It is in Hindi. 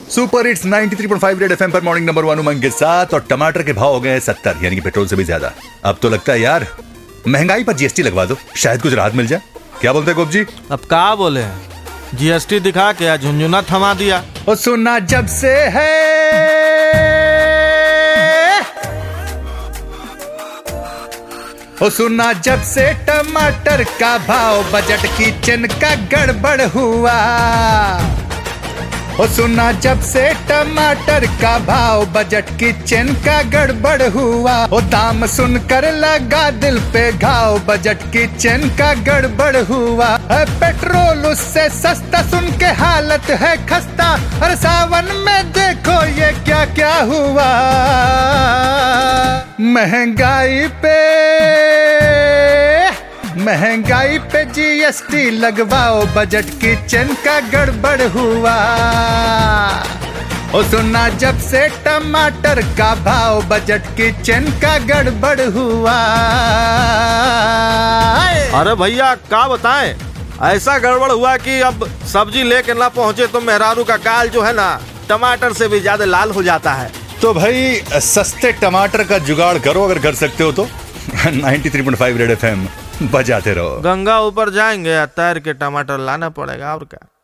सुपर हिट्स 93.5 रेड एफएम पर मॉर्निंग नंबर 1 उमंग के साथ। और टमाटर के भाव हो गए 70, यानी कि पेट्रोल से भी ज्यादा। अब तो लगता है यार महंगाई पर जीएसटी लगवा दो, शायद कुछ राहत मिल जाए। क्या बोलते हैं गोप जी? अब क्या बोले, जीएसटी दिखा के झुंझुना थमा दिया। ओ सुना जब से है, ओ सुना जब से टमाटर का भाव, बजट किचन का गड़बड़ हुआ। ओ सुना जब से टमाटर का भाव, बजट किचन का गड़बड़ हुआ। ओ दाम सुनकर लगा दिल पे घाव, बजट किचन का गड़बड़ हुआ। पेट्रोल उससे सस्ता सुन के हालत है खस्ता। और सावन में देखो ये क्या क्या हुआ। महंगाई पे जीएसटी लगवाओ, बजट किचन का गड़बड़ हुआ। ओ सुना जब से टमाटर का भाव, बजट किचन का गड़बड़ हुआ। अरे भैया क्या बताएं, ऐसा गड़बड़ हुआ कि अब सब्जी लेके ना पहुंचे तो मेहरारू का गाल जो है ना टमाटर से भी ज्यादा लाल हो जाता है। तो भाई सस्ते टमाटर का जुगाड़ करो अगर कर सकते हो तो। 93.5 रेड एफएम बजाते रहो। गंगा ऊपर जाएंगे या तैर के टमाटर लाना पड़ेगा और क्या।